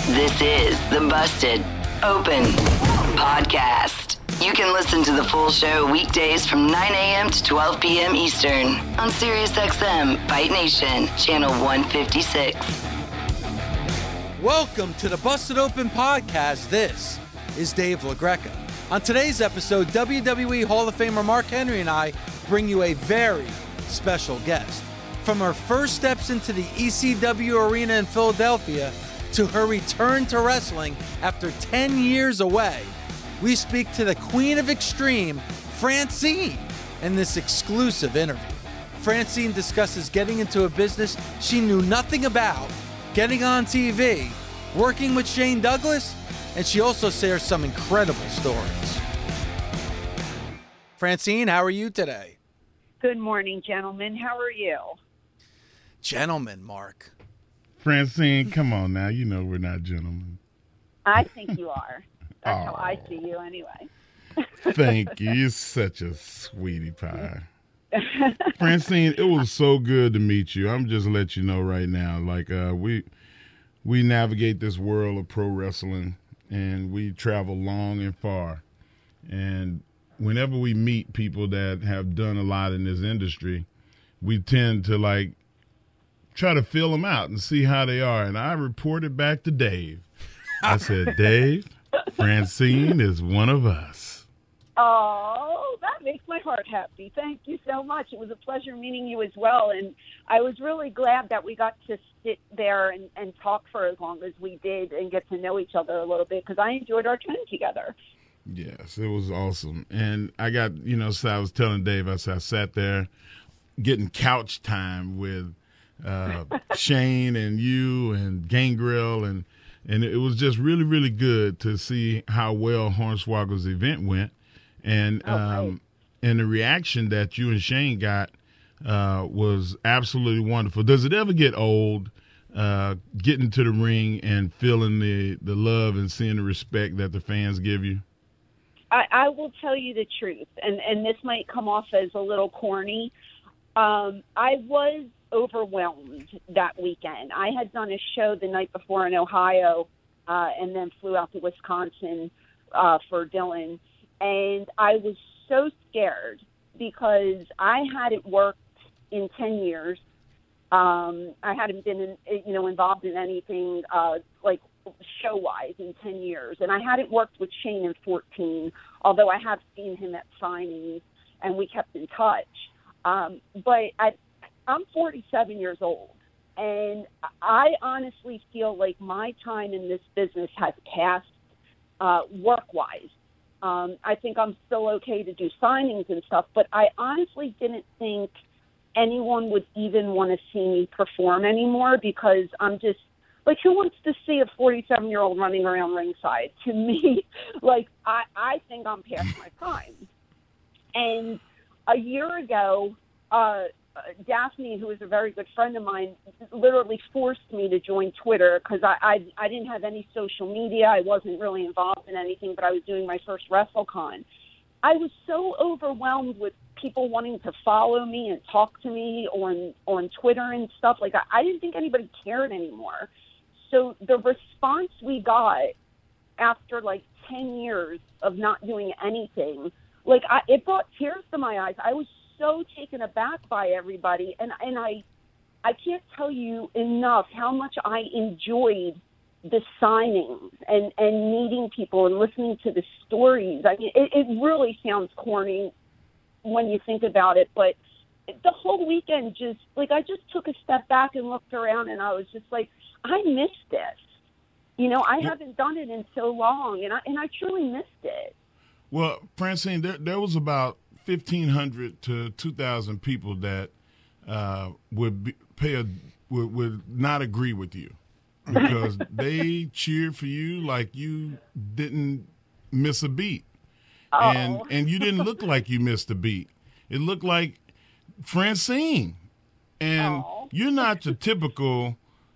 This is the Busted Open Podcast. You can listen to the full show weekdays from 9 a.m. to 12 p.m. Eastern on SiriusXM Fight Nation, channel 156. Welcome to the Busted Open Podcast. This is Dave LaGreca. On today's episode, WWE Hall of Famer Mark Henry and I bring you a very special guest. From her first steps into the ECW arena in Philadelphia to her return to wrestling after 10 years away, we speak to the Queen of Extreme, Francine, in this exclusive interview. Francine discusses getting into a business she knew nothing about, getting on TV, working with Shane Douglas, and she also shares some incredible stories. Francine, how are you today? Good morning, gentlemen. How are you? Gentlemen, Mark. Francine, come on now. You know we're not gentlemen. I think you are. That's how I see you anyway. Thank you. You're such a sweetie pie. Francine, it was so good to meet you. I'm just let you know right now, like we navigate this world of pro wrestling, and we travel long and far. And whenever we meet people that have done a lot in this industry, we tend to like try to feel them out and see how they are. And I reported back to Dave. I said, Dave, Francine is one of us. Oh, that makes my heart happy. Thank you so much. It was a pleasure meeting you as well. And I was really glad that we got to sit there and talk for as long as we did and get to know each other a little bit because I enjoyed our time together. Yes, it was awesome. And I got, so I was telling Dave, I sat there getting couch time with Shane and you and Gangrel, and it was just really, really good to see how well Hornswoggle's event went, and and the reaction that you and Shane got was absolutely wonderful. Does it ever get old getting to the ring and feeling the love and seeing the respect that the fans give you? I will tell you the truth, and this might come off as a little corny. I was overwhelmed that weekend. I had done a show the night before in Ohio and then flew out to Wisconsin for Dylan. And I was so scared because I hadn't worked in 10 years. I hadn't been, involved in anything like show-wise in 10 years. And I hadn't worked with Shane in 14, although I have seen him at signings and we kept in touch. But I'm 47 years old, and I honestly feel like my time in this business has passed work-wise. I think I'm still okay to do signings and stuff, but I honestly didn't think anyone would even want to see me perform anymore because I'm just, like, who wants to see a 47-year-old running around ringside? To me, like, I think I'm past my prime. And a year ago, Daphne, who is a very good friend of mine, literally forced me to join Twitter because I didn't have any social media. I wasn't really involved in anything, but I was doing my first WrestleCon. I was so overwhelmed with people wanting to follow me and talk to me on Twitter and stuff. Like, I didn't think anybody cared anymore. So the response we got after, like, 10 years of not doing anything, like, it brought tears to my eyes. I was so taken aback by everybody, and I can't tell you enough how much I enjoyed the signings and meeting people and listening to the stories. I mean, it really sounds corny when you think about it, but the whole weekend just, like, I just took a step back and looked around, and I was just like, I missed this. I haven't done it in so long, and I truly missed it. Well, Francine, there was about 1,500 to 2,000 people that would not agree with you because they cheered for you like you didn't miss a beat. Oh. And you didn't look like you missed a beat. It looked like Francine. And you're not the typical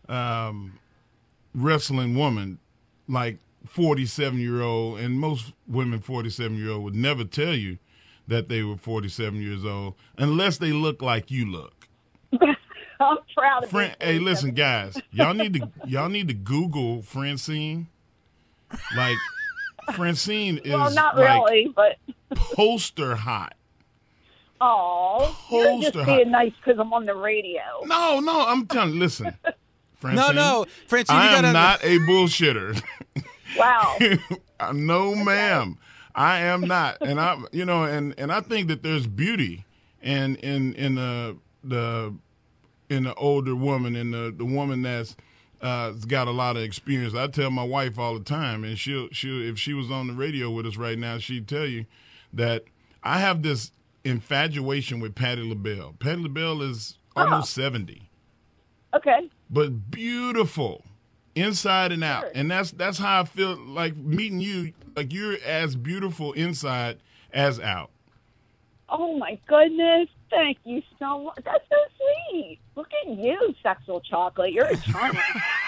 wrestling woman like 47-year-old, and most women 47-year-old would never tell you that they were 47 years old unless they look like you look. I'm proud of it. Hey, listen, guys, y'all need to Google Francine. Like, Francine is well, not really, but poster hot. Oh, you're just being nice because I'm on the radio. No, I'm telling you, listen, Francine. No, Francine, I am not a bullshitter. Wow. No, ma'am, I am not, and I think that there's beauty in the older woman, and the woman that's got a lot of experience. I tell my wife all the time, and she'll if she was on the radio with us right now, she'd tell you that I have this infatuation with Patti LaBelle. Patti LaBelle is almost 70. Okay. But beautiful inside and out. Sure. And that's how I feel like meeting you. Like, you're as beautiful inside as out. Oh my goodness. Thank you so much. That's so sweet. Look at you, sexual chocolate. You're a charmer.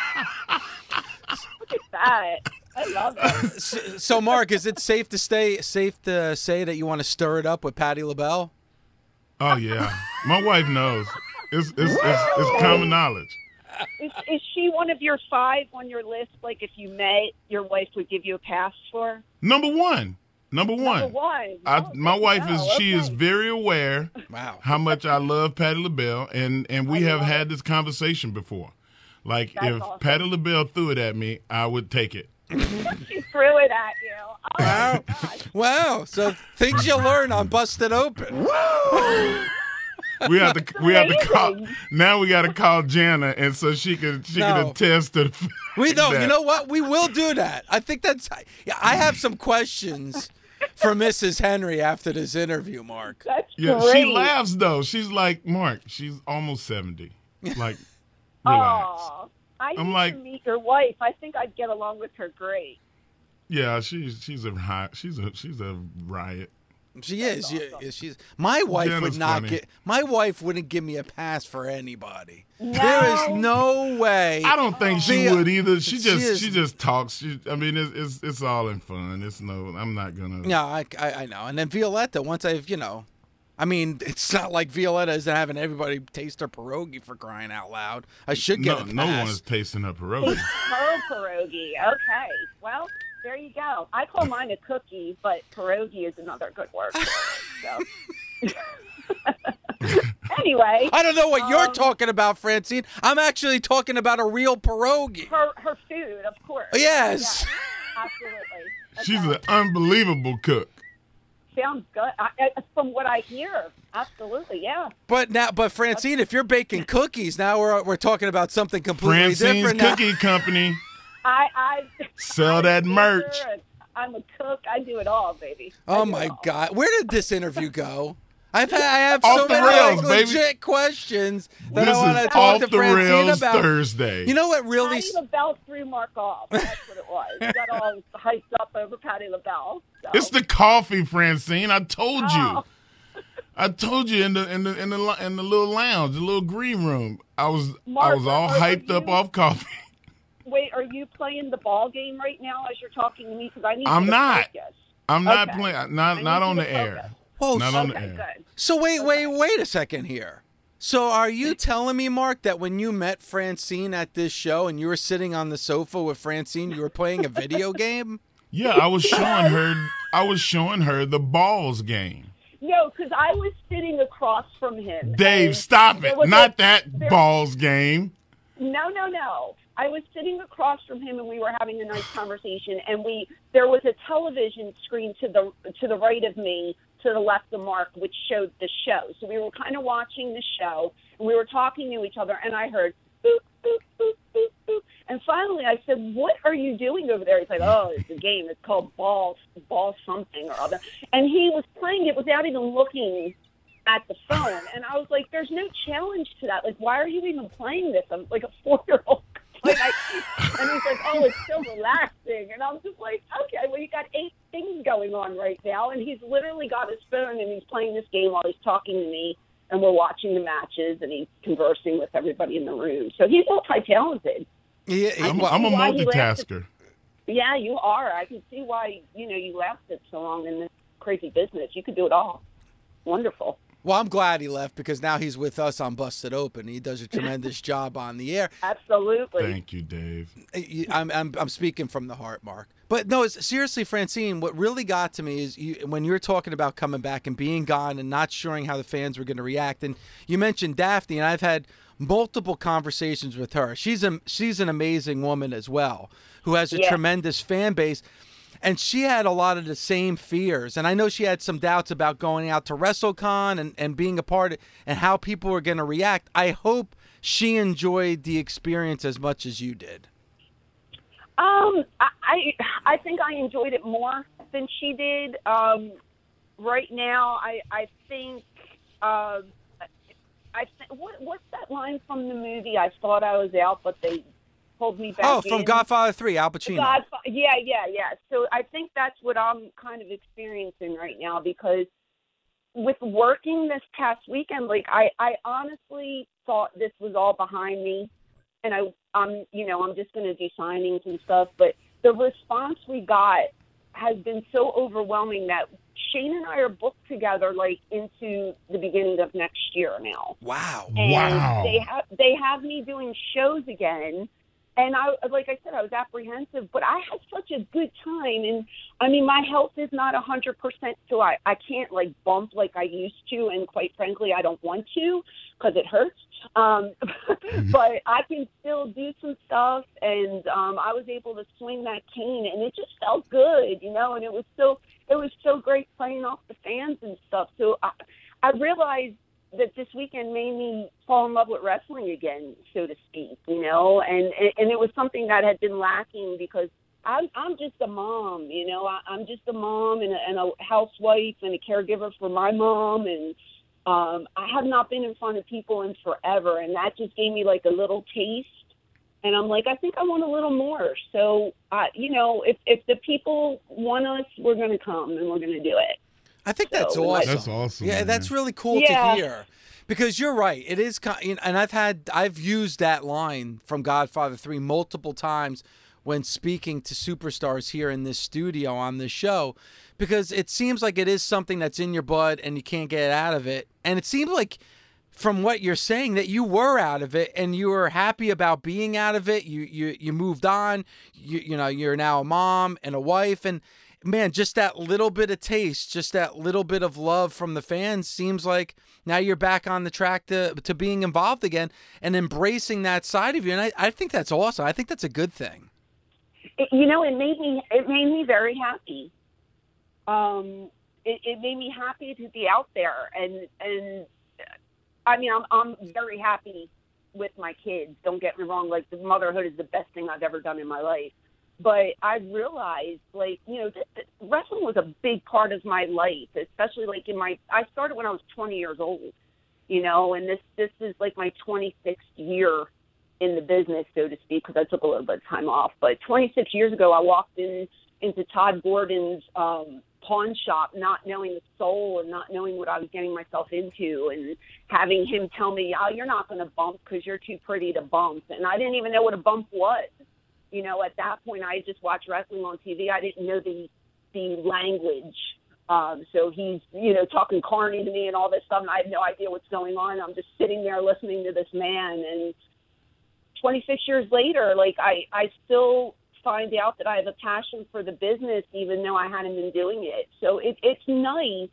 Look at that. I love it. So, Mark, is it safe to say that you want to stir it up with Patti LaBelle? Oh yeah, my wife knows. It's common knowledge. Is she one of your 5 on your list? Like, if you met, your wife would give you a pass for? Number one. Number one. My wife is very aware. Wow. How much I love Patti LaBelle, and we have had this conversation before. Like, if awesome. Patti LaBelle threw it at me, I would take it. She threw it at you. Oh, Wow. my gosh. Wow. So things you learn on Busted Open. We have to call. Now we got to call Jana, and so she can attest to. We know. that. You know what? We will do that. I think that's. I have some questions for Mrs. Henry after this interview, Mark. That's Yeah, great. she laughs though. She's like, Mark, she's almost 70. Like, relax. Oh, I I'm need like- to meet your wife. I think I'd get along with her great. Yeah, she's a riot. She is. She's. My wife Jenna's would not funny. get. My wife wouldn't give me a pass for anybody. No. There is no way. I don't think she The- would either. She is- just talks. It's all in fun. I'm not gonna. No, I know. And then Violetta, once it's not like Violetta isn't having everybody taste her pierogi for crying out loud. I should get a pass. No one's tasting her pierogi. Her pierogi. Okay. Well, there you go. I call mine a cookie, but pierogi is another good word for it. So. Anyway. I don't know what you're talking about, Francine. I'm actually talking about a real pierogi. Her food, of course. Yes. Yeah, absolutely. She's Okay. an unbelievable cook. Sounds good. From what I hear, absolutely, yeah. But Francine, if you're baking cookies, now we're talking about something completely Francine's different. now. Cookie Company. I Sell that merch. I'm a cook. I do it all, baby. Oh I do my it all. God, where did this interview go? I have Off so the many rails, legit baby. questions that This I want to is talk Off to the Francine Rails about. Thursday. You know what really? Patti LaBelle threw Mark off. That's what it was. You got all hyped up over Patti LaBelle. So. It's the coffee, Francine. I told you. Oh. I told you in the little lounge, the little green room. I was Mark, all are hyped up you- off coffee. Wait, are you playing the ball game right now as you're talking to me? Because I need I'm you to not. focus. I'm not Okay. playing. I Not need on you the to air. focus. Whoa, Not on the Okay, air. good. So wait a second here. So are you telling me, Mark, that when you met Francine at this show and you were sitting on the sofa with Francine, you were playing a video game? Yeah, I was showing her. I was showing her the balls game. No, because I was sitting across from him. Dave, and stop there it! was Not a- that there- balls game. No. I was sitting across from him, and we were having a nice conversation. And there was a television screen to the right of me, to the left of Mark, which showed the show. So we were kind of watching the show, and we were talking to each other. And I heard boop boop boop boop boop. And finally, I said, "What are you doing over there?" He's like, "Oh, it's a game. It's called ball something or other." And he was playing it without even looking at the phone. And I was like, "There's no challenge to that. Like, why are you even playing this? I'm like a 4-year-old." And he's like, "Oh, it's so relaxing." And I'm just like, "Okay, well, you got 8 things going on right now." And he's literally got his phone and he's playing this game while he's talking to me. And we're watching the matches and he's conversing with everybody in the room. So he's multi-talented. Yeah, I'm well, a why he multitasker. Yeah, you are. I can see why, you lasted so long in this crazy business. You could do it all. Wonderful. Well, I'm glad he left because now he's with us on Busted Open. He does a tremendous job on the air. Absolutely. Thank you, Dave. I'm speaking from the heart, Mark. But no, seriously, Francine, what really got to me is when you were talking about coming back and being gone and not sure how the fans were going to react. And you mentioned Daphne, and I've had multiple conversations with her. She's an amazing woman as well, who has a tremendous fan base. And she had a lot of the same fears. And I know she had some doubts about going out to WrestleCon and being a part and how people were going to react. I hope she enjoyed the experience as much as you did. I think I enjoyed it more than she did. Right now, I think what's that line from the movie? I thought I was out, but they pulled me back in. Oh, from Godfather 3, Al Pacino. Yeah. So I think that's what I'm kind of experiencing right now, because with working this past weekend, like I honestly thought this was all behind me, and I'm just going to do signings and stuff. But the response we got has been so overwhelming that Shane and I are booked together like into the beginning of next year now. Wow! And wow! They have me doing shows again. And like I said, I was apprehensive, but I had such a good time. And I mean, my health is not 100%, so I can't like bump like I used to. And quite frankly, I don't want to because it hurts. But I can still do some stuff. And I was able to swing that cane, and it just felt good, and it was so great playing off the fans and stuff. So I realized that this weekend made me fall in love with wrestling again, so to speak, and it was something that had been lacking because I'm just a mom, I'm just a mom and a housewife and a caregiver for my mom, and I have not been in front of people in forever, and that just gave me like a little taste, and I'm like, I think I want a little more. So, if the people want us, we're going to come and we're going to do it. I think that's awesome. That's awesome. Yeah, man. that's really cool to hear. Because you're right. It is, and I've used that line from Godfather 3 multiple times when speaking to superstars here in this studio on this show, because it seems like it is something that's in your blood and you can't get out of it. And it seems like from what you're saying that you were out of it and you were happy about being out of it. You moved on. You're now a mom and a wife, and man, just that little bit of taste, just that little bit of love from the fans seems like now you're back on the track to being involved again and embracing that side of you. And I think that's awesome. I think that's a good thing. It made me very happy. It made me happy to be out there. And I mean, I'm very happy with my kids. Don't get me wrong. Like, the motherhood is the best thing I've ever done in my life. But I realized, like, wrestling was a big part of my life, especially like I started when I was 20 years old, and this is like my 26th year in the business, so to speak, because I took a little bit of time off. But 26 years ago, I walked into Todd Gordon's pawn shop, not knowing the soul and not knowing what I was getting myself into, and having him tell me, "Oh, you're not going to bump because you're too pretty to bump," and I didn't even know what a bump was. At that point, I just watched wrestling on TV. I didn't know the language. So he's, talking carny to me and all this stuff, and I have no idea what's going on. I'm just sitting there listening to this man. And 26 years later, like, I still find out that I have a passion for the business, even though I hadn't been doing it. So it's nice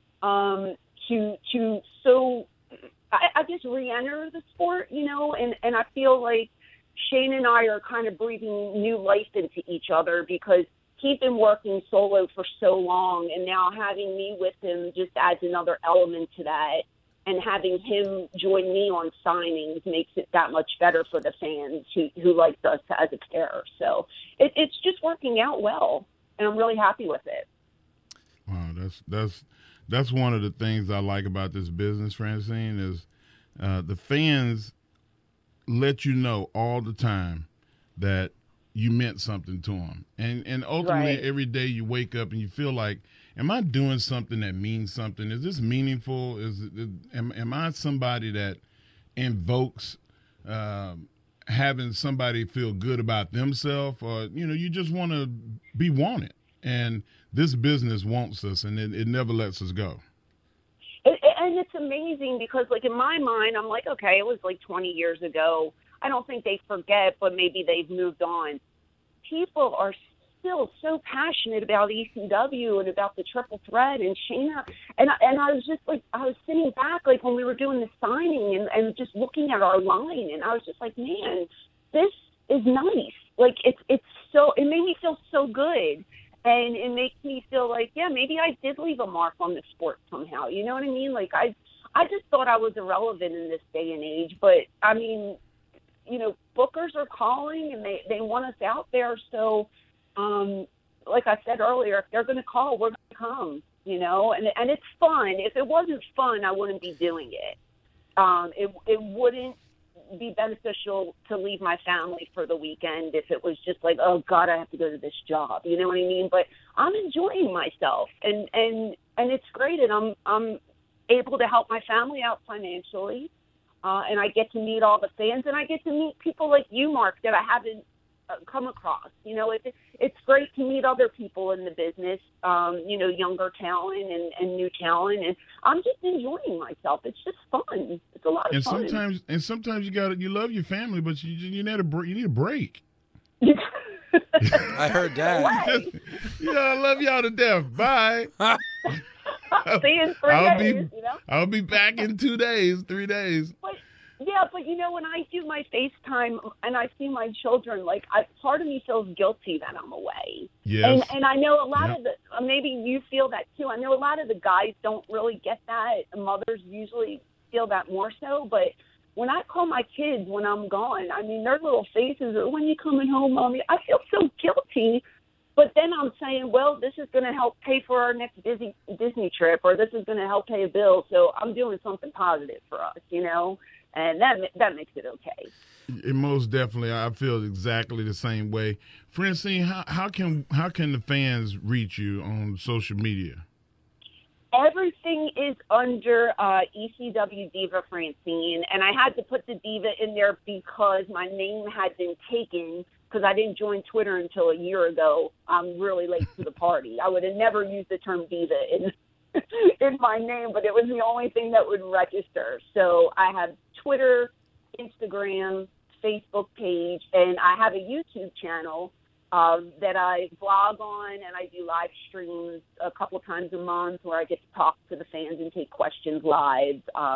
I just re-enter the sport, and I feel like Shane and I are kind of breathing new life into each other because he's been working solo for so long, and now having me with him just adds another element to that. And having him join me on signings makes it that much better for the fans who liked us as a pair. So it's just working out well, and I'm really happy with it. Wow, that's one of the things I like about this business, Francine, is the fans let you know all the time that you meant something to them. And ultimately, right. Every day you wake up and you feel like, am I doing something that means something? Is this meaningful? Am I somebody that invokes having somebody feel good about themselves? Or, you just want to be wanted. And this business wants us, and it never lets us go. And and it's amazing because, like, in my mind, I'm like, okay, it was like 20 years ago. I don't think they forget, but maybe they've moved on. People are still so passionate about ECW and about the Triple Threat and Shayna. And I was just like, I was sitting back, like, when we were doing the signing and just looking at our line, and I was just like, man, this is nice. Like, it made me feel so good. And it makes me feel like, yeah, maybe I did leave a mark on the sport somehow. You know what I mean? Like, I just thought I was irrelevant in this day and age. But, I mean, you know, bookers are calling and they want us out there. So, like I said earlier, if they're going to call, we're going to come, you know. And it's fun. If it wasn't fun, I wouldn't be doing it. It wouldn't be beneficial to leave my family for the weekend if it was just like, oh God, I have to go to this job. You know what I mean? But I'm enjoying myself and it's great. And I'm able to help my family out financially. And I get to meet all the fans, and I get to meet people like you, Mark, that I haven't come across. You know, it's great to meet other people in the business, you know, younger talent and new talent, and I'm just enjoying myself. It's just fun. It's a lot of fun. Sometimes you love your family, but you need a break. I heard that. Yeah, I love y'all to death. Bye. See you in 3 days, you know? I'll be back in 2 days, 3 days. But you know, when I do my FaceTime and I see my children, like, part of me feels guilty that I'm away. Yes. And I know a lot of maybe you feel that too. I know a lot of the guys don't really get that. Mothers usually feel that more so. But when I call my kids when I'm gone, I mean, their little faces are, when you coming home, Mommy? I feel so guilty. But then I'm saying, well, this is going to help pay for our next Disney trip, or this is going to help pay a bill. So I'm doing something positive for us, you know, and that makes it okay. It most definitely, I feel exactly the same way. Francine, how can the fans reach you on social media? Everything is under ECW Diva Francine, and I had to put the Diva in there because my name had been taken. Because I didn't join Twitter until a year ago. I'm really late to the party. I would have never used the term diva in my name, but it was the only thing that would register. So I have Twitter, Instagram, Facebook page, and I have a YouTube channel that I vlog on, and I do live streams a couple times a month where I get to talk to the fans and take questions live.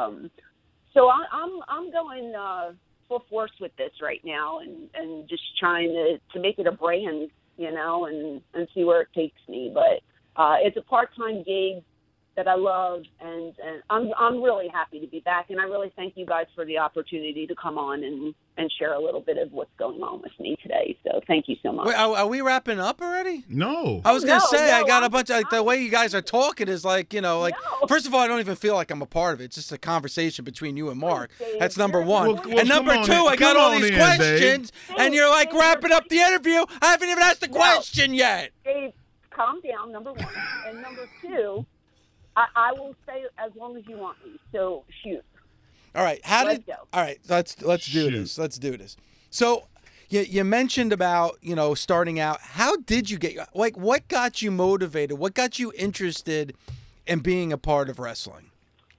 So I'm going full force with this right now and just trying to make it a brand, you know, and see where it takes me. But it's a part-time gig that I love, and I'm really happy to be back. And I really thank you guys for the opportunity to come on and share a little bit of what's going on with me today. So thank you so much. Wait, are we wrapping up already? No. I was going to say, I got a bunch of, like, the way you guys are talking is like, you know, like, first of all, I don't even feel like I'm a part of it. It's just a conversation between you and Mark. That's number one. Well, and number two, I got all these questions, and you're like wrapping up the interview. I haven't even asked the question yet. Dave, calm down, number one. And number two, I will stay as long as you want me. So shoot. All right. Let's do this. Let's do this. So you mentioned about, you know, starting out. How did you get, like, what got you motivated? What got you interested in being a part of wrestling?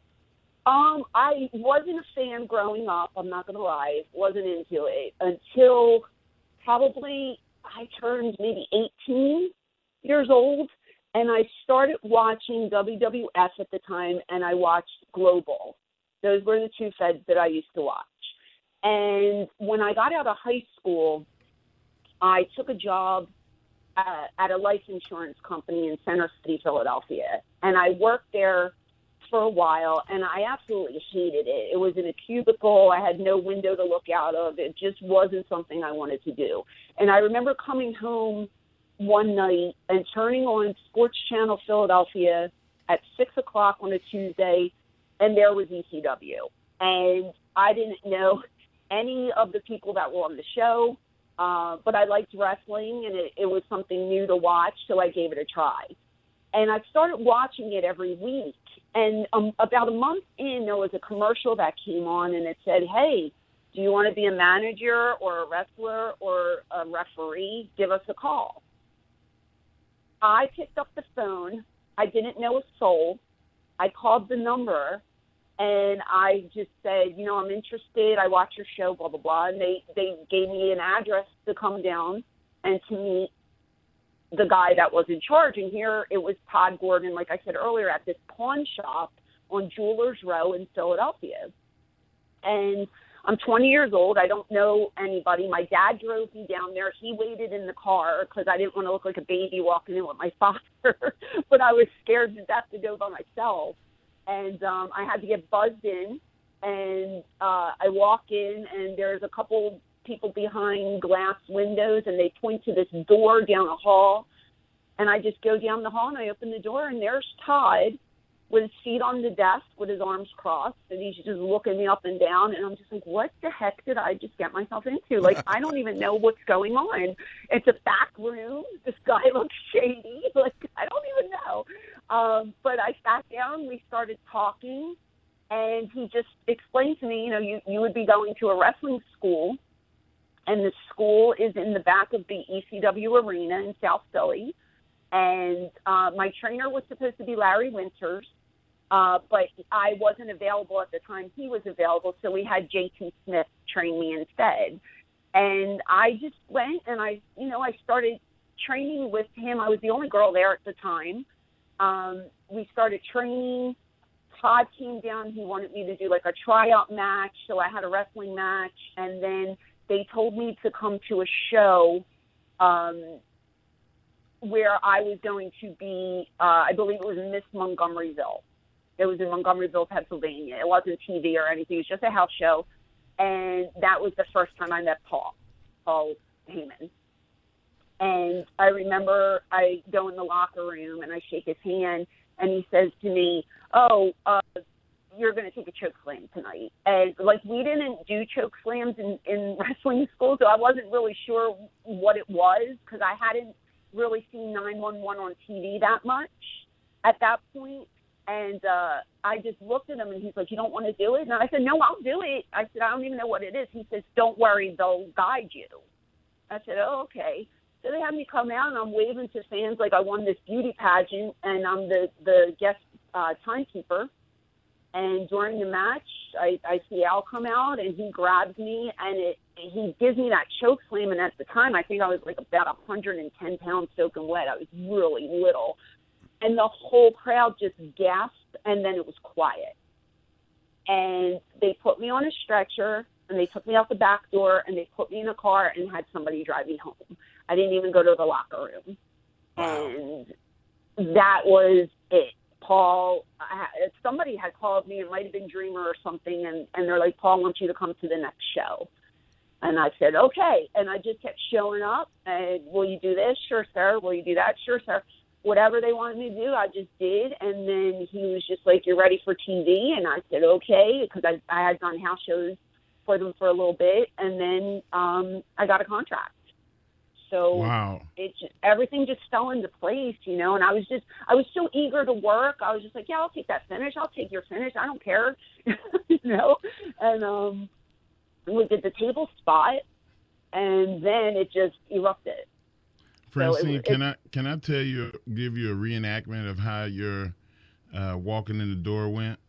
I wasn't a fan growing up. I'm not going to lie. Wasn't into it until probably I turned maybe 18 years old. And I started watching WWF at the time, and I watched Global. Those were the two feds that I used to watch. And when I got out of high school, I took a job at a life insurance company in Center City, Philadelphia. And I worked there for a while, and I absolutely hated it. It was in a cubicle. I had no window to look out of. It just wasn't something I wanted to do. And I remember coming home one night and turning on Sports Channel Philadelphia at 6 o'clock on a Tuesday, and there was ECW. And I didn't know any of the people that were on the show, but I liked wrestling, and it was something new to watch, so I gave it a try. And I started watching it every week. And about a month in, there was a commercial that came on, and it said, hey, do you want to be a manager or a wrestler or a referee? Give us a call. I picked up the phone. I didn't know a soul. I called the number, And I just said, you know, I'm interested. I watch your show, blah, blah, blah. And they gave me an address to come down and to meet the guy that was in charge. And here it was Todd Gordon, like I said earlier, at this pawn shop on Jewelers Row in Philadelphia. And I'm 20 years old. I don't know anybody. My dad drove me down there. He waited in the car because I didn't want to look like a baby walking in with my father. But I was scared to death to go by myself. And I had to get buzzed in. And I walk in, and there's a couple people behind glass windows, and they point to this door down a hall. And I just go down the hall, and I open the door, and there's Todd with his feet on the desk with his arms crossed, and he's just looking me up and down, and I'm just like, what the heck did I just get myself into? Like, I don't even know what's going on. It's a back room. This guy looks shady. Like, I don't even know. But I sat down, we started talking, and he just explained to me, you know, you would be going to a wrestling school, and the school is in the back of the ECW arena in South Philly. And my trainer was supposed to be Larry Winters, but I wasn't available at the time he was available, so we had JT Smith train me instead. And I just went, and I started training with him. I was the only girl there at the time. We started training. Todd came down. He wanted me to do like a tryout match, so I had a wrestling match. And then they told me to come to a show where I was going to be, I believe it was Miss Montgomeryville. It was in Montgomeryville, Pennsylvania. It wasn't TV or anything. It was just a house show. And that was the first time I met Paul Heyman. And I remember I go in the locker room and I shake his hand, and he says to me, you're going to take a choke slam tonight. And like, we didn't do choke slams in wrestling school, so I wasn't really sure what it was, because I hadn't really seen 911 on TV that much at that point. And I just looked at him, and he's like, you don't want to do it? And I said, no, I'll do it. I said, I don't even know what it is. He says, don't worry, they'll guide you. I said, oh, okay. So they had me come out, and I'm waving to fans like I won this beauty pageant, and I'm the guest timekeeper. And during the match, I see Al come out, and he grabs me, and he gives me that choke slam. And at the time, I think I was like about 110 pounds soaking wet. I was really little. And the whole crowd just gasped, and then it was quiet. And they put me on a stretcher, and they took me out the back door, and they put me in a car and had somebody drive me home. I didn't even go to the locker room. Wow. And that was it. Paul, somebody had called me, it might have been Dreamer or something, and they're like, Paul wants you to come to the next show. And I said, okay. And I just kept showing up, and will you do this? Sure, sir. Will you do that? Sure, sir. Whatever they wanted me to do, I just did. And then he was just like, you're ready for TV? And I said, okay, because I had done house shows for them for a little bit. And then I got a contract. So wow. Everything just fell into place, you know, and I was so eager to work. I was just like, yeah, I'll take that finish. I'll take your finish. I don't care, you know, and we did the table spot, and then it just erupted. Francine, so can I give you a reenactment of how your walking in the door went?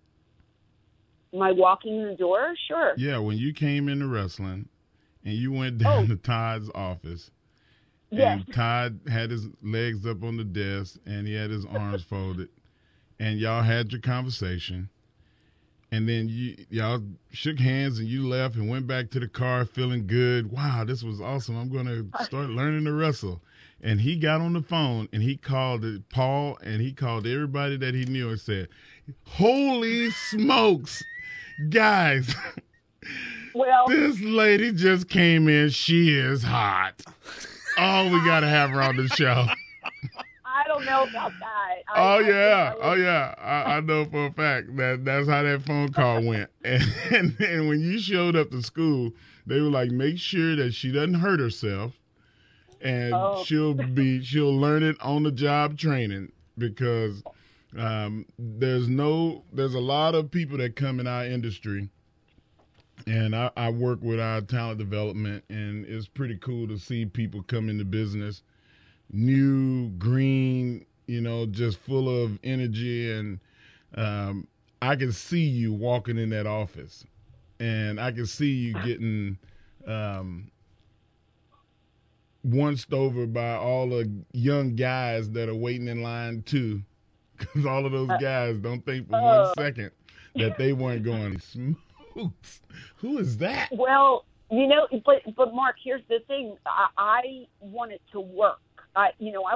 My walking in the door? Sure. Yeah, when you came into wrestling and you went down to Todd's office. Yes. And Todd had his legs up on the desk, and he had his arms folded, and y'all had your conversation, and then y'all shook hands, and you left and went back to the car feeling good. Wow, this was awesome. I'm going to start learning to wrestle. And he got on the phone, and he called Paul, and he called everybody that he knew and said, holy smokes, guys, well, this lady just came in. She is hot. Oh, we got to have her on the show. I don't know about that. Oh, yeah. I know for a fact that's how that phone call went. And when you showed up to school, they were like, make sure that she doesn't hurt herself. And she'll learn it on the job training, because there's a lot of people that come in our industry. And I work with our talent development, and it's pretty cool to see people come into business, new, green, you know, just full of energy. And I can see you walking in that office, and I can see you getting onced over by all the young guys that are waiting in line too, because all of those guys don't think for 1 second that they weren't going Smoots. Who is that? Well, but Mark, here's the thing. I wanted to work. I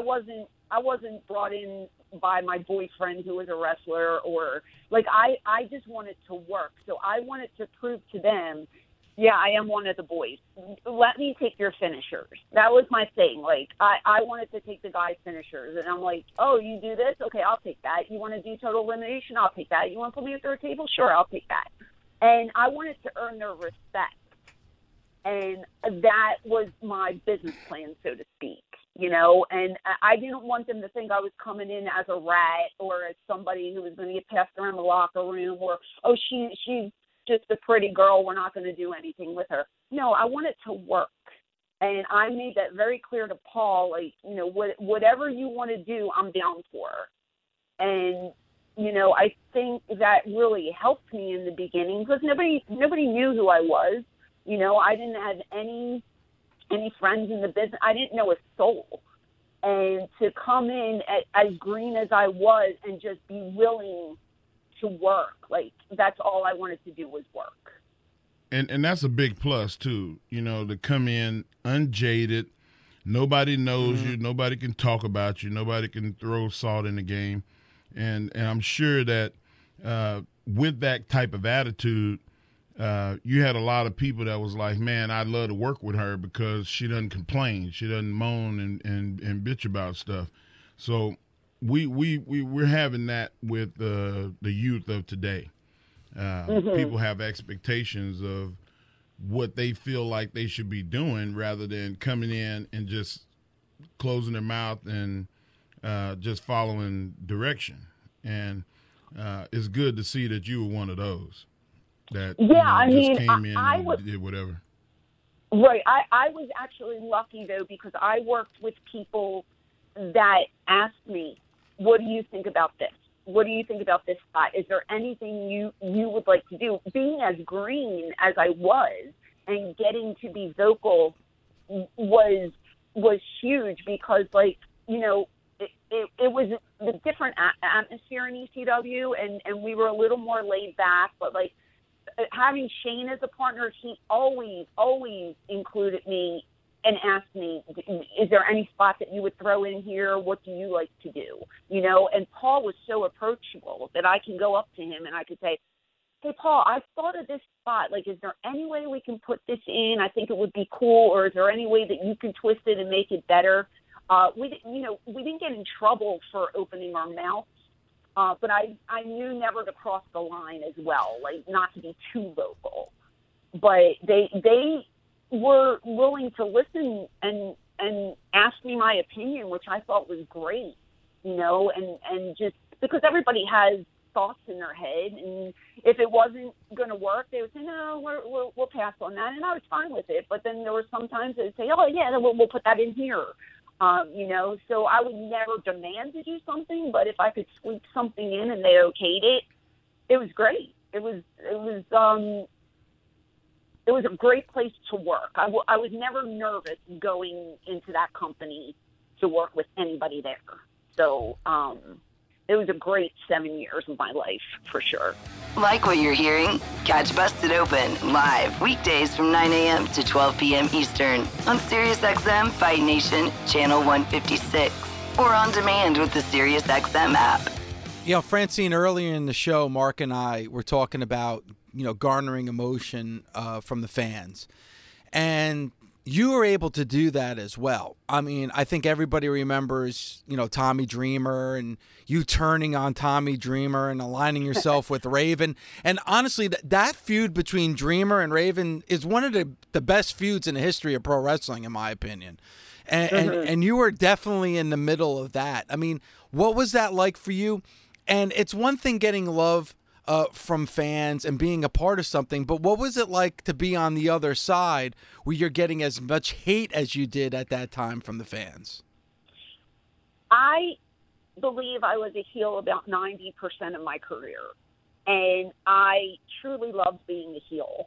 wasn't brought in by my boyfriend who was a wrestler, or like I just wanted to work. So I wanted to prove to them, yeah, I am one of the boys. Let me take your finishers. That was my thing. Like I wanted to take the guys' finishers, and I'm like, oh, you do this? Okay, I'll take that. You want to do total elimination? I'll take that. You want to put me at their table? Sure, I'll take that. And I wanted to earn their respect. And that was my business plan, so to speak, and I didn't want them to think I was coming in as a rat or as somebody who was going to get passed around the locker room, or, oh, she's just a pretty girl, we're not going to do anything with her. No, I wanted to work. And I made that very clear to Paul, like, whatever you want to do, I'm down for. And, I think that really helped me in the beginning because nobody knew who I was. I didn't have any friends in the business. I didn't know a soul. And to come in as green as I was and just be willing to work, like that's all I wanted to do was work. And that's a big plus too, to come in unjaded. Nobody knows you. Nobody can talk about you. Nobody can throw salt in the game. And I'm sure that with that type of attitude, you had a lot of people that was like, man, I'd love to work with her because she doesn't complain. She doesn't moan and bitch about stuff. So we're having that with the youth of today. People have expectations of what they feel like they should be doing rather than coming in and just closing their mouth and just following direction. And it's good to see that you were one of those. That just came in and did whatever. Right. I was actually lucky, though, because I worked with people that asked me, what do you think about this? What do you think about this spot? Is there anything you would like to do? Being as green as I was and getting to be vocal was huge because, like, it was a different atmosphere in ECW, and we were a little more laid back, but, like, having Shane as a partner, he always included me and asked me, is there any spot that you would throw in here? What do you like to do? And Paul was so approachable that I can go up to him and I could say, hey, Paul, I thought of this spot. Like, is there any way we can put this in? I think it would be cool. Or is there any way that you can twist it and make it better? We didn't get in trouble for opening our mouth. But I knew never to cross the line as well, like not to be too vocal. But they were willing to listen and ask me my opinion, which I thought was great, and just because everybody has thoughts in their head, and if it wasn't going to work, they would say, no, we'll pass on that, and I was fine with it. But then there were some times they'd say, oh yeah, we'll put that in here. So I would never demand to do something, but if I could sweep something in and they okayed it, it was great. It was a great place to work. I was never nervous going into that company to work with anybody there. So, it was a great 7 years of my life, for sure. Like what you're hearing? Catch Busted Open live weekdays from 9 a.m. to 12 p.m. Eastern on SiriusXM Fight Nation Channel 156 or on demand with the SiriusXM app. Francine, earlier in the show, Mark and I were talking about, garnering emotion from the fans. And you were able to do that as well. I mean, I think everybody remembers, Tommy Dreamer and you turning on Tommy Dreamer and aligning yourself with Raven. And honestly, that feud between Dreamer and Raven is one of the best feuds in the history of pro wrestling, in my opinion. And you were definitely in the middle of that. I mean, what was that like for you? And it's one thing getting love from fans and being a part of something, but what was it like to be on the other side where you're getting as much hate as you did at that time from the fans? I believe I was a heel about 90% of my career. and I truly loved being a heel.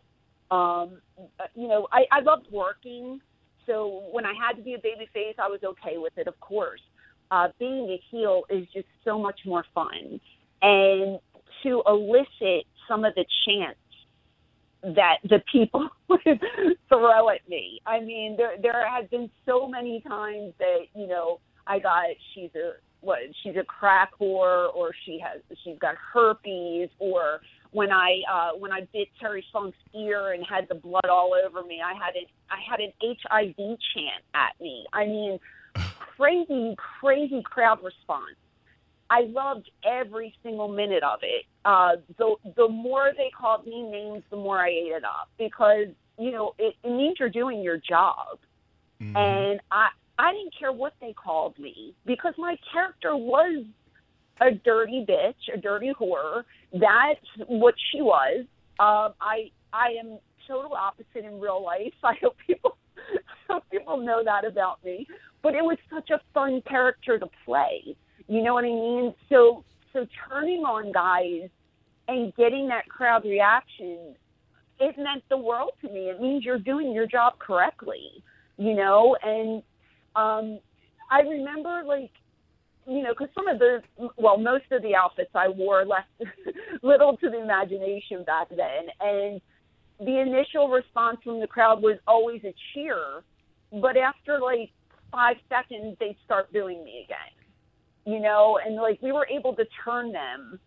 I loved working, so when I had to be a babyface, I was okay with it, of course. Being a heel is just so much more fun, and to elicit some of the chants that the people would throw at me. I mean, there have been so many times that, I got, she's a crack whore, or she's got herpes, or when I bit Terry Funk's ear and had the blood all over me, I had an HIV chant at me. I mean, crazy crowd response. I loved every single minute of it. The more they called me names, the more I ate it up, because, it means you're doing your job. Mm-hmm. And I didn't care what they called me, because my character was a dirty bitch, a dirty whore. That's what she was. I am total opposite in real life. I hope people know that about me. But it was such a fun character to play. You know what I mean? So turning on guys and getting that crowd reaction, it meant the world to me. It means you're doing your job correctly, and I remember, because most of the outfits I wore left little to the imagination back then, and the initial response from the crowd was always a cheer, but after 5 seconds, they'd start booing me again. And we were able to turn them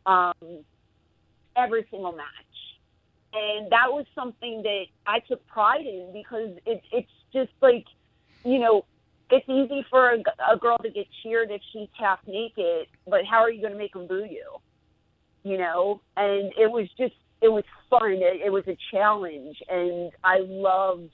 every single match. And that was something that I took pride in, because it's just it's easy for a girl to get cheered if she's half naked, but how are you going to make them boo you? And it was fun. It was a challenge, and I loved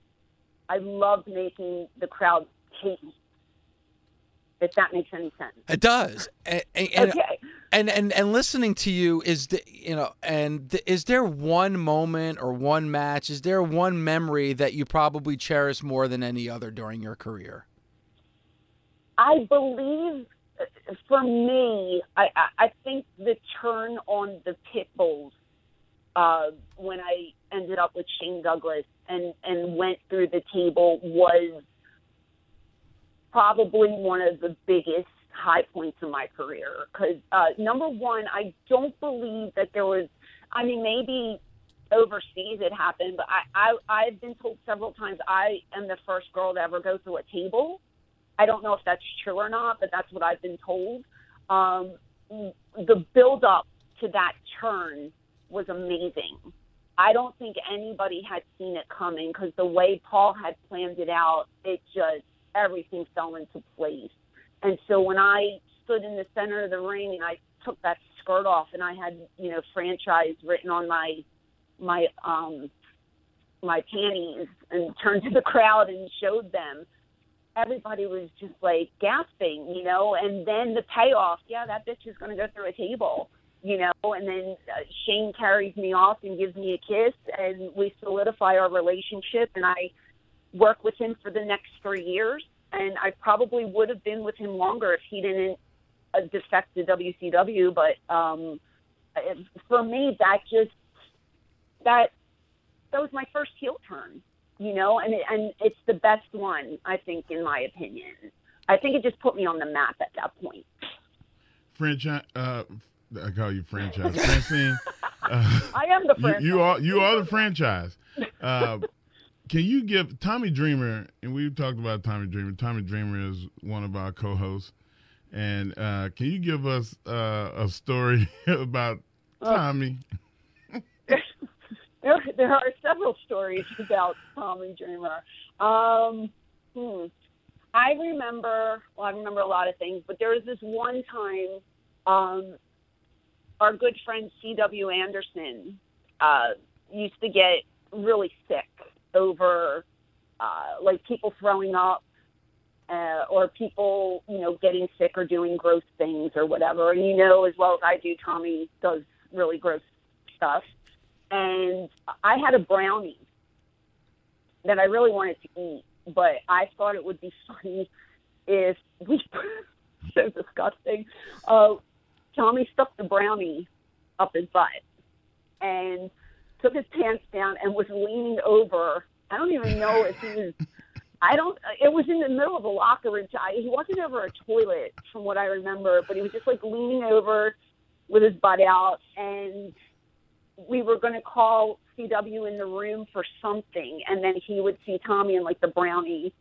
making the crowd hate me. If that makes any sense. It does. Okay. And listening to you is there one moment or one match? Is there one memory that you probably cherish more than any other during your career? I believe, for me, I think the turn on the Pitbulls when I ended up with Shane Douglas and went through the table was probably one of the biggest high points in my career. Because, number one, I don't believe that there was, maybe overseas it happened, but I've been told several times I am the first girl to ever go through a table. I don't know if that's true or not, but that's what I've been told. The build-up to that turn was amazing. I don't think anybody had seen it coming, because the way Paul had planned it out, everything fell into place. And so when I stood in the center of the ring and I took that skirt off and I had, franchise written on my panties and turned to the crowd and showed them, everybody was just gasping, and then the payoff, that bitch is going to go through a table, and then Shane carries me off and gives me a kiss, and we solidify our relationship, and I work with him for the next 3 years, and I probably would have been with him longer if he didn't defect to WCW. But for me, that was my first heel turn, and it's the best one, I think, in my opinion. I think it just put me on the map at that point. Franchise, I call you franchise. Francine, I am the franchise. You are the franchise. Can you give Tommy Dreamer, and we've talked about Tommy Dreamer. Tommy Dreamer is one of our co-hosts. And can you give us a story about Tommy? There are several stories about Tommy Dreamer. I remember a lot of things, but there was this one time our good friend C.W. Anderson used to get really sick over people throwing up or people, getting sick or doing gross things or whatever. And as well as I do, Tommy does really gross stuff. And I had a brownie that I really wanted to eat, but I thought it would be funny if we so disgusting. Tommy stuck the brownie up his butt and took his pants down and was leaning over. I don't even know if he was, it was in the middle of a locker room. He wasn't over a toilet from what I remember, but he was just like leaning over with his butt out, and we were going to call CW in the room for something, and then he would see Tommy and like the brownie.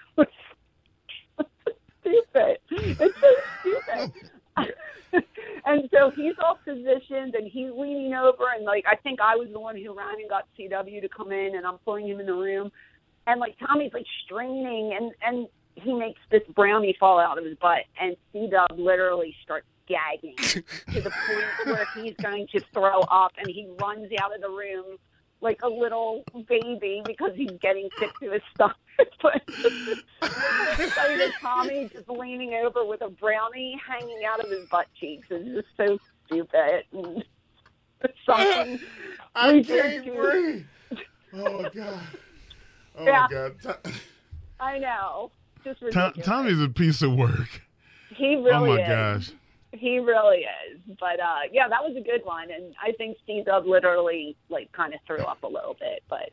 Stupid. It's so stupid. And so he's all positioned and he's leaning over, and like I think I was the one who ran and got CW to come in, and I'm pulling him in the room, and like Tommy's like straining, and he makes this brownie fall out of his butt, and CW literally starts gagging to the point where he's going to throw up, and he runs out of the room like a little baby because he's getting sick to his stomach. But Tommy just leaning over with a brownie hanging out of his butt cheeks is just so stupid. And it's something I can't breathe. Oh my God. Oh yeah. my God. I know. Just ridiculous. Tommy's a piece of work. He really is. Oh my gosh. He really is. But yeah, that was a good one, and I think Steve Dub literally like kind of threw up a little bit, but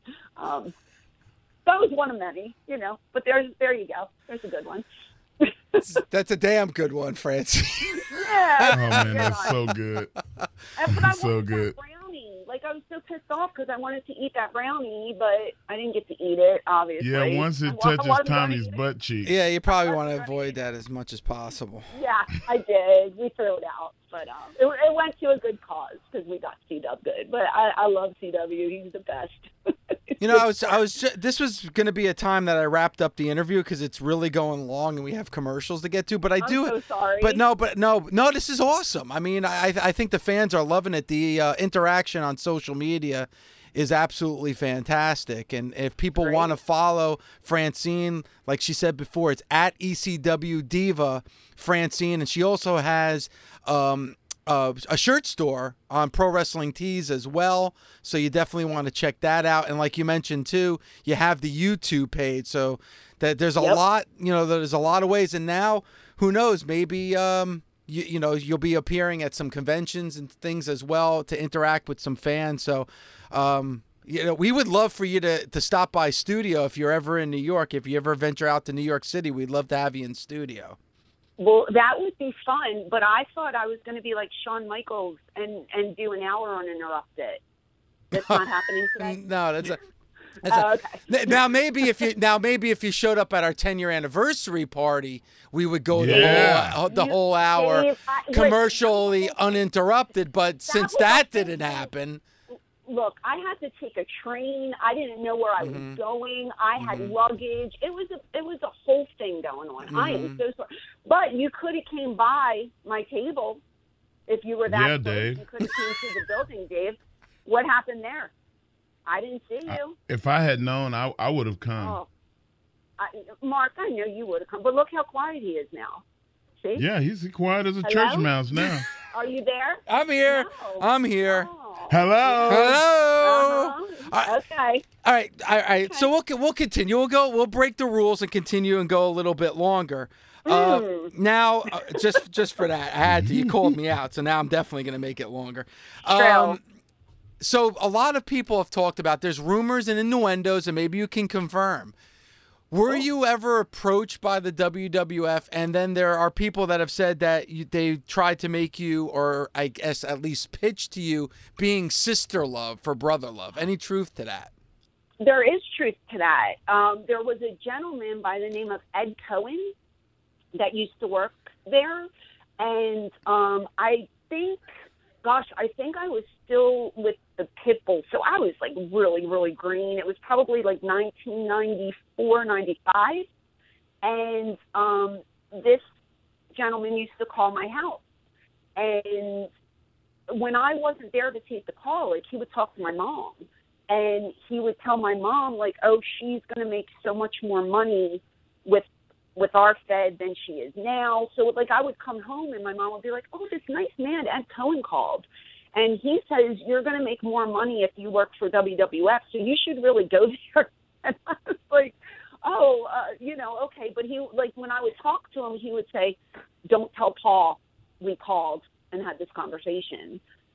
that was one of many, you know. But there you go. There's a good one. That's a damn good one, Francie. Yeah. Oh man, that's so good. But I So wanted good. that brownie. Like I was so pissed off because I wanted to eat that brownie, but I didn't get to eat it. Obviously. Yeah, once it touches Tommy's butt cheek. Yeah, you probably want to avoid that as much as possible. Yeah, I did. We threw it out, but it went to a good cause because we got C-Dub good. But I love CW. He's the best. You know, this was going to be a time that I wrapped up the interview because it's really going long and we have commercials to get to. But I'm so sorry. But no, this is awesome. I mean, I think the fans are loving it. The interaction on social media is absolutely fantastic. And if people want to follow Francine, like she said before, it's at ECW Diva Francine, and she also has a shirt store on Pro Wrestling Tees as well, so you definitely want to check that out. And like you mentioned too, you have the YouTube page, so that there's a lot, you know, there's a lot of ways. And now, who knows, maybe you know, you'll be appearing at some conventions and things as well to interact with some fans. So you know, we would love for you to stop by studio if you're ever in New York. If you ever venture out to New York City, we'd love to have you in studio. Well, that would be fun, but I thought I was going to be like Shawn Michaels and do an hour uninterrupted. That's not happening today. No, that's okay. Now maybe if you showed up at our 10-year anniversary party, we would go the whole hour Dave, commercially uninterrupted. But since that didn't happen. Look, I had to take a train. I didn't know where I was going. I had luggage. It was a whole thing going on. I am so sorry. But you could have came by my table if you were that close. Dave. You could have came to the building, Dave. What happened there? I didn't see you. If I had known, I would have come. Oh, Mark, I know you would have come. But look how quiet he is now. See? Yeah, he's quiet as a church mouse now. Are you there? I'm here. No. I'm here. Oh. Hello. Uh-huh. Okay. All right. Okay. So we'll continue. We'll break the rules and continue and go a little bit longer. Now, just for that, I had to. You called me out, so now I'm definitely going to make it longer. True. So a lot of people have talked about. There's rumors and innuendos, and maybe you can confirm. Were you ever approached by the WWF? And then there are people that have said that they tried to make you, or I guess at least pitch to you, being sister love for brother love. Any truth to that? There is truth to that. There was a gentleman by the name of Ed Cohen that used to work there. And I think I was still with the Pitbull. So I was like really, really green. It was probably like 1994, 95. And this gentleman used to call my house. And when I wasn't there to take the call, like he would talk to my mom. And he would tell my mom, like, oh, she's going to make so much more money with our Fed than she is now. So, like, I would come home and my mom would be like, oh, this nice man, Ed Cohen, called. And he says, you're going to make more money if you work for WWF, so you should really go there. And I was like, oh, okay. But he, like, when I would talk to him, he would say, don't tell Paul we called and had this conversation.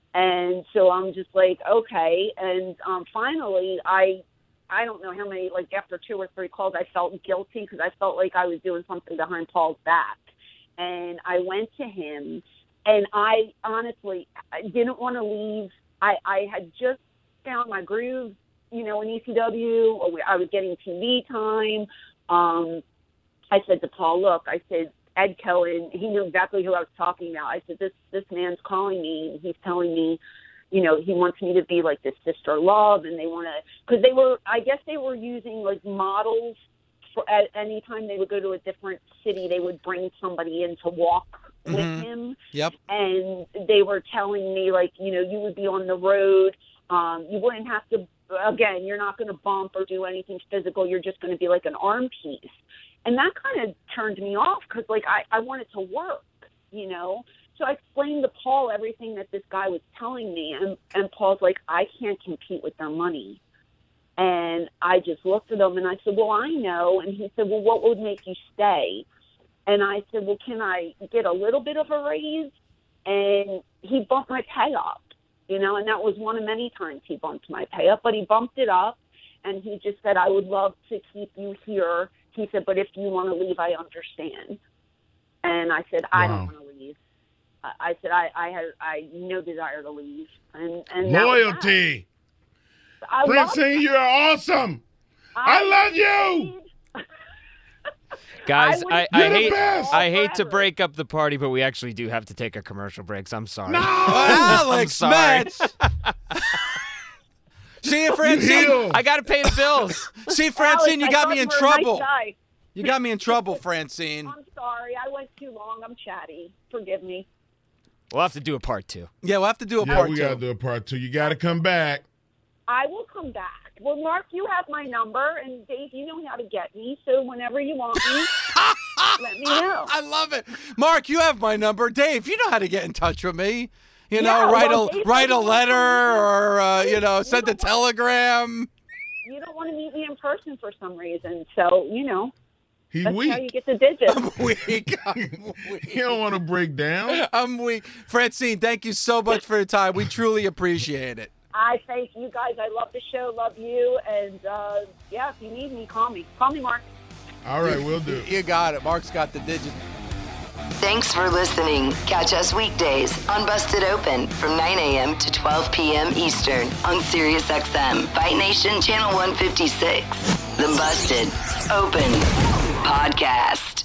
And so I'm just like, okay. And finally, I don't know how many, like after 2 or 3 calls, I felt guilty because I felt like I was doing something behind Paul's back. And I went to him, and I honestly, I didn't want to leave. I had just found my groove, in ECW. I was getting TV time. I said to Paul, look, I said, Ed Cohen, he knew exactly who I was talking about. I said, this man's calling me, and he's telling me, he wants me to be like this sister love, and they want to, because I guess they were using like models for at any time they would go to a different city, they would bring somebody in to walk with him. Yep. And they were telling me like, you would be on the road. You wouldn't have to, again, you're not going to bump or do anything physical. You're just going to be like an arm piece. And that kind of turned me off because, like, I wanted to work, So I explained to Paul everything that this guy was telling me. And Paul's like, I can't compete with their money. And I just looked at him and I said, well, I know. And he said, well, what would make you stay? And I said, well, can I get a little bit of a raise? And he bumped my pay up, and that was one of many times he bumped my pay up. But he bumped it up, and he just said, I would love to keep you here. He said, but if you want to leave, I understand. And I said, I don't want to leave. I said, I had no desire to leave. And loyalty. Francine, you're awesome. I love you. Guys, I hate to forever. break up the party, but we actually do have to take a commercial break. I'm sorry. No, Alex, I'm sorry. Metz. See you, Francine. I got to pay the bills. See, Francine, Alex, you got me in trouble. Nice guy. You got me in trouble, Francine. I'm sorry. I went too long. I'm chatty. Forgive me. We'll have to do a part 2. Yeah, we'll have to do a Yeah, part we 2. got to do a part 2. You got to come back. I will come back. Well, Mark, you have my number, and Dave, you know how to get me. So whenever you want me, let me know. I love it. Mark, you have my number. Dave, you know how to get in touch with me. Yeah, write Dave, a letter or, send a telegram. You don't want to meet me in person for some reason. So, He that's weak. how you get the digits. I'm weak. He don't want to break down. I'm weak. Francine, thank you so much for your time. We truly appreciate it. I thank you guys. I love the show. Love you. And, if you need me, call me. Call me, Mark. All right, we'll do. You got it. Mark's got the digits. Thanks for listening. Catch us weekdays on Busted Open from 9 a.m. to 12 p.m. Eastern on SiriusXM, Fight Nation Channel 156. The Busted Open Podcast.